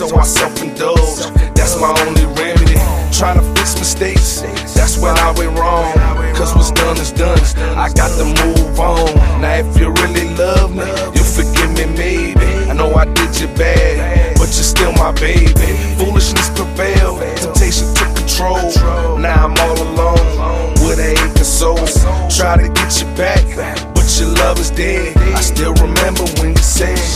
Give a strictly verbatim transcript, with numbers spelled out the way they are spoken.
so I self-indulge. That's my only remedy. Trying to fix mistakes, that's when I went wrong. Cause what's done is done, I got to move on. Now if you really love me, you'll forgive me maybe. I know I did you bad, but you're still my baby. Foolishness prevailed, temptation took control. Now I'm all alone, with an aching soul. Try to get you back, but your love is dead. I still remember when